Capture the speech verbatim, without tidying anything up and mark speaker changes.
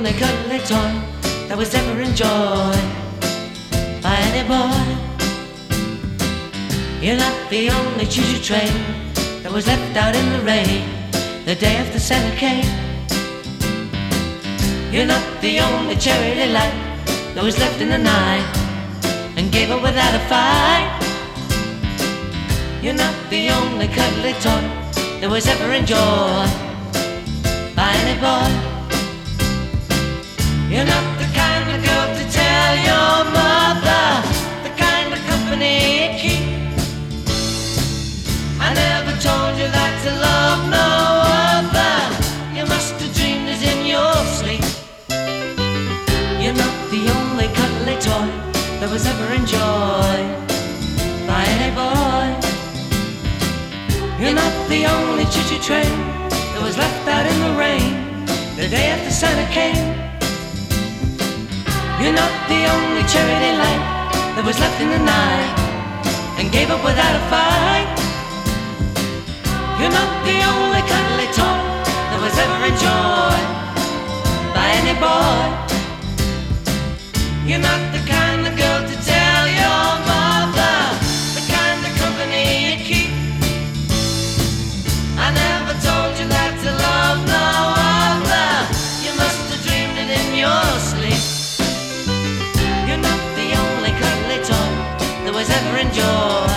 Speaker 1: only cuddly toy that was ever enjoyed by any boy. You're not the only choo-choo train that was left out in the rain the day after Santa came. You're not the only cherry delight that was left in the night and gave up without a fight. You're not the only cuddly toy that was ever enjoyed by any boy. You're not the kind of girl to tell your mother the kind of company you keep. I never told you that to love no other. You must have dreamed it in your sleep. You're not the only cuddly toy that was ever enjoyed by any boy. You're not the only choo-choo train that was left out in the rain the day after Santa came. You're not the only cherry delight that was left in the night and gave up without a fight. You're not the only cuddly toy that was ever enjoyed by any boy. You're not the kind of girl to tell your mother the kind of company you keep. I never told you that to love no other. You must have dreamed it in your sleep. You're not the only cuddly toy that was ever enjoyed